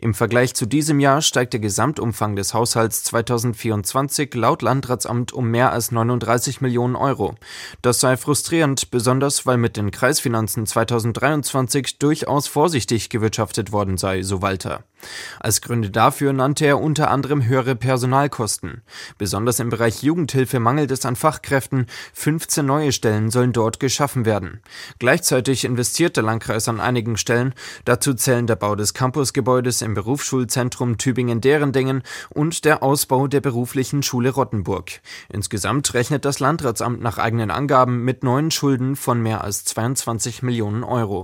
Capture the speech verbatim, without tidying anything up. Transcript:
Im Vergleich zu diesem Jahr steigt der Gesamtumfang des Haushalts zweitausendvierundzwanzig laut Landratsamt um mehr als neununddreißig Millionen Euro. Das sei frustrierend, besonders weil mit den Kreisfinanzen zweitausenddreiundzwanzig durchaus vorsichtig gewirtschaftet worden sei, so Walter. Als Gründe dafür nannte er unter anderem höhere Personalkosten. Besonders im Bereich Jugendhilfe mangelt es an Fachkräften. fünfzehn neue Stellen sollen dort geschaffen werden. Gleichzeitig investiert der Landkreis an einigen Stellen. Dazu zählen der Bau des Campusgebäudes im Berufsschulzentrum Tübingen-Derendingen und der Ausbau der beruflichen Schule Rottenburg. Insgesamt rechnet das Landratsamt nach eigenen Angaben mit neuen Schulden von mehr als zweiundzwanzig Millionen Euro.